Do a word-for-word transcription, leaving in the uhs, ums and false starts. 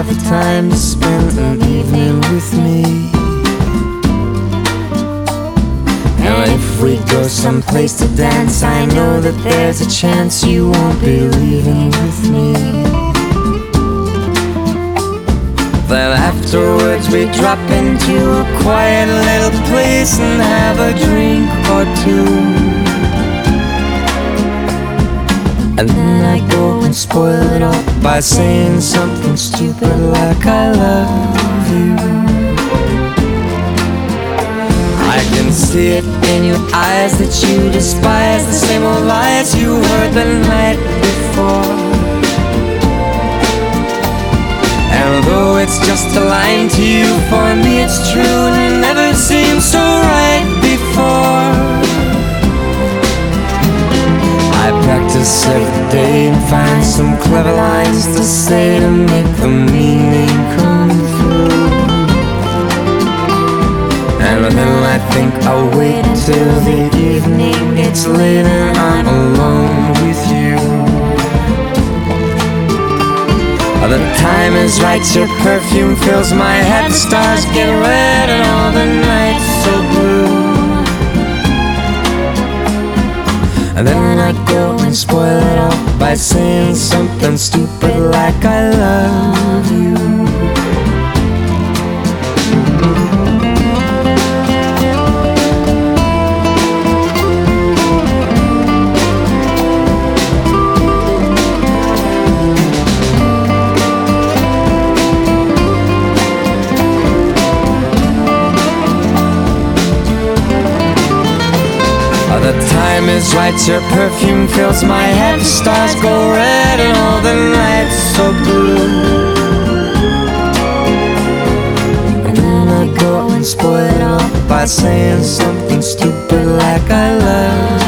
have the time to spend an evening with me. And if we go someplace to dance, I know that there's a chance you won't be leaving with me. Then afterwards we drop into a quiet little place and have a drink or two. And then I go and spoil it all by saying something stupid like I love you. I can see it in your eyes that you despise the same old lies you heard the night before. And though it's just a line to you, for me it's true and it never seemed so right before. I practice every day and find some clever lines to say to make the meaning come through. And then I think I'll wait until the evening gets late and I'm alone with you. The time is right, your perfume fills my head, the stars get red and all the nights so blue. And then I go and spoil it all by saying something stupid like I love you. The time is right, your perfume fills my head, the stars go red and all the nights so blue. And then I go and spoil it all by saying something stupid like I love